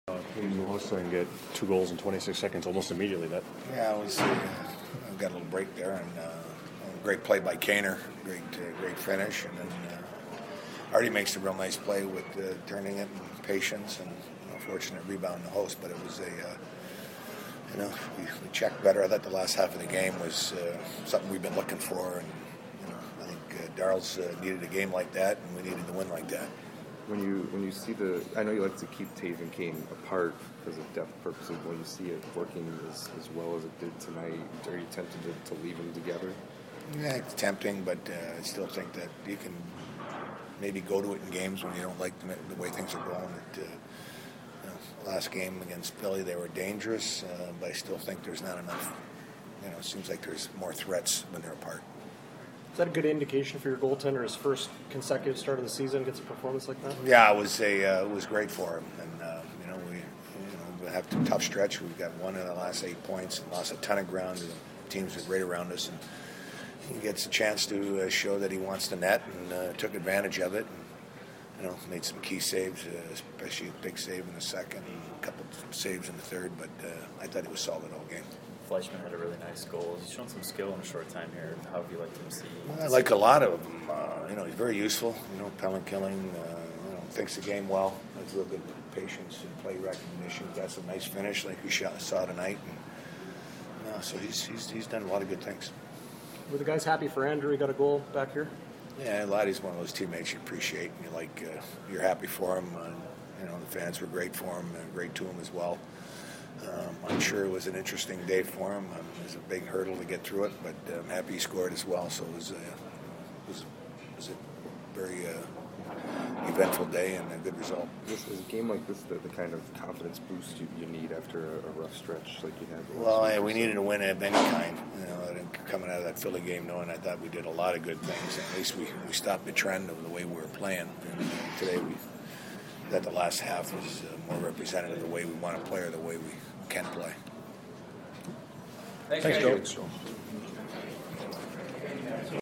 You also can get 2 goals in 26 seconds almost immediately. Yeah, it was. Got a little break there, and great play by Kaner. Great finish, and then Artie makes a real nice play with turning it and patience, and fortunate rebound to host. But it was we checked better. I thought the last half of the game was something we've been looking for, and I think Daryl's needed a game like that, and we needed to win like that. When you see I know you like to keep Toews and Kane apart because of depth purposes. When you see it working as well as it did tonight, are you tempted to leave them together? Yeah, it's tempting, but I still think that you can maybe go to it in games when you don't like the way things are going. Last game against Philly, they were dangerous, but I still think there's not enough. It seems like there's more threats when they're apart. Is that a good indication for your goaltender? His first consecutive start of the season gets a performance like that. Yeah, it was great for him, and we have a tough stretch. We've got one in the last 8 points and lost a ton of ground. The teams are great around us, and he gets a chance to show that he wants the net, and took advantage of it. And, made some key saves, especially a big save in the second, and a couple saves in the third. But I thought he was solid all game. Fleischman had a really nice goal. He's shown some skill in a short time here. How have you liked him see? I like a lot of them. He's very useful. Penalty killing. Thinks the game well. Has real good patience and play recognition. Got some nice finish, like we saw tonight. And, so he's done a lot of good things. Were the guys happy for Andrew? He got a goal back here. Yeah, Laddie's one of those teammates you appreciate, and you're happy for him. The fans were great for him, and great to him as well. I'm sure it was an interesting day for him. It was a big hurdle to get through it, but I'm happy he scored as well. So it was a very eventful day and a good result. Is a game like this the kind of confidence boost you need after a rough stretch like you had? Well, we needed a win of any kind. Coming out of that Philly game, knowing I thought we did a lot of good things. At least we stopped the trend of the way we were playing. And today that the last half was more representative of the way we want to play or the way we can play. Thanks, Joe.